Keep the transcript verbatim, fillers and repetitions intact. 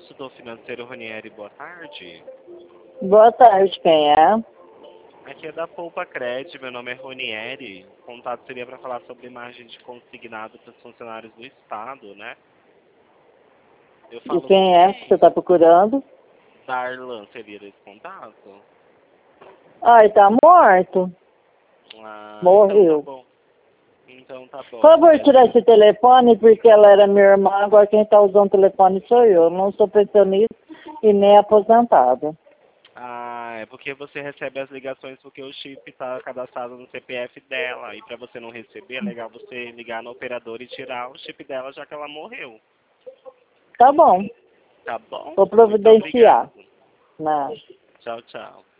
consultor financeiro Ronieri, boa tarde. Boa tarde, quem é? Aqui é da Poupa Cred, meu nome é Ronieri. O contato seria para falar sobre margem de consignado para os funcionários do Estado, né? Eu E falo quem é que você está procurando? Darlan, seria desse contato? Ai, tá morto. Ah, Morreu. Então tá bom. Então tá bom. Por favor, É, tirar esse telefone, porque ela era minha irmã, agora quem está usando o telefone sou eu. Eu não sou pensionista e nem aposentada. Ah, é porque você recebe as ligações porque o chip está cadastrado no C P F dela. E para você não receber, é legal você ligar no operador e tirar o chip dela, já que ela morreu. Tá bom, Tá bom? vou Muito obrigado. providenciar. Não. Tchau, tchau.